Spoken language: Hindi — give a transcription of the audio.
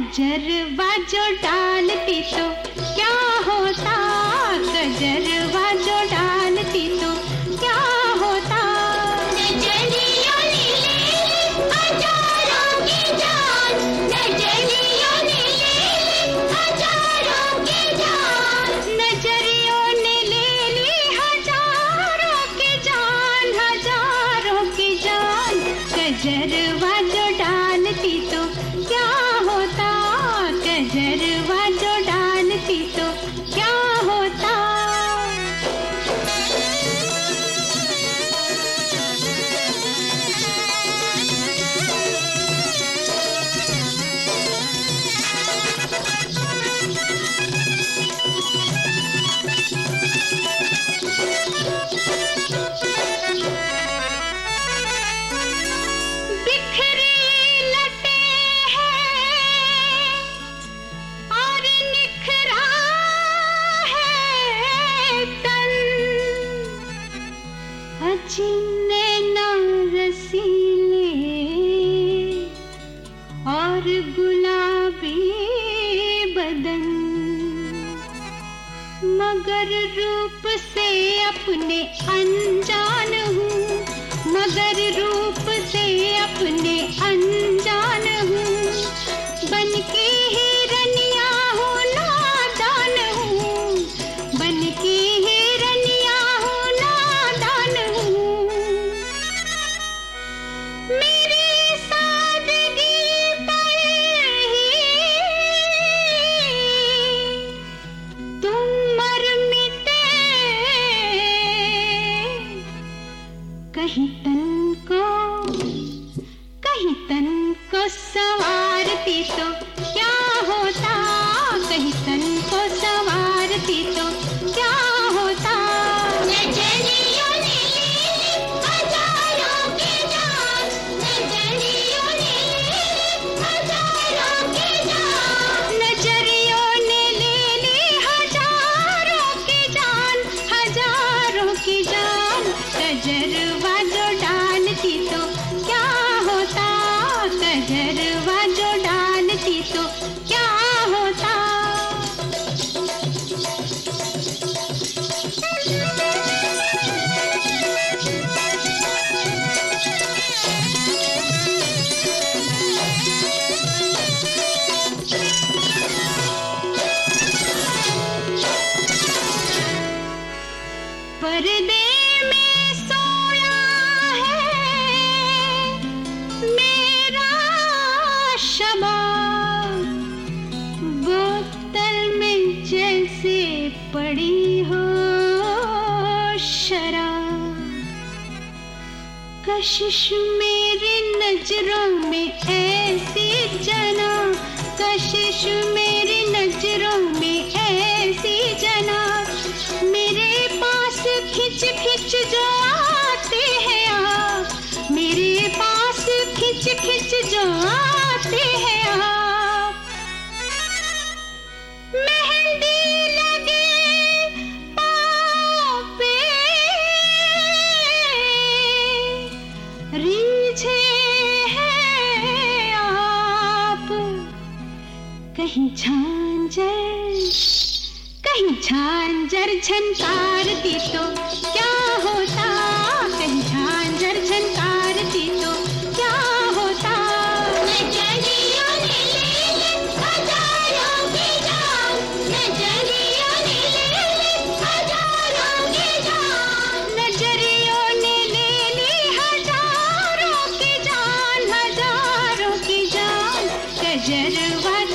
गजरवा जो डालती तो क्या होता, गजरवा जो डालती तो क्या होता। नजरियों ने ले हजारों की जान, नजरियों ने ले हजारों की जान, नजरियों ने ले ली हजारों की जान, हजारों की जान। गजरवा जो डालती तो क्या होता, गजरवा जो डालती तो क्या होता। नैना रसीले और गुलाबी बदन, मगर रूप से अपने अनजान हूँ, मगर रूप से अपने अनजान हूँ। बन के हिरनिया हूँ, नादान हूँ, बन के हिरनिया हूँ, नादान हूँ। मेरी सादगी पर ही तुम मर मिटे, कहीं तन को संवारती तो क्या होता, कहीं तन को संवारती तो क्या होता। नजरियों ने ले हजारों की जान, नजरियों ने ले हजारों की जान, नजरियों ने ले ली हजारों की जान, हजारों की जान। गजरवा जो डालती तो क्या होता, गजरवा जो डालती तो क्या होता। पर्दे में सोया है मेरा शबाब, बोतल में जैसे पड़ी हो शराब। कशिश मेरी नजरों में ऐसी जना, कशिश मेरी नजरों में ऐसी जना। मेरे पास खिंच खिंच जो आते हैं आप, मेरे पास खिंच खिंच जो आते हैं आप। मेहंदी लगे पाँव पे, रीझे हैं आप। कहीं झांझर झनकारती तो क्या होता, कहीं झांझर झनकारती तो क्या होता। नजरियों ने ले हजारों की जान, नजरियों ने ले हजारों की जान, नजरियों ने ले ली हजारों की जान, हजारों की जान। गजरवा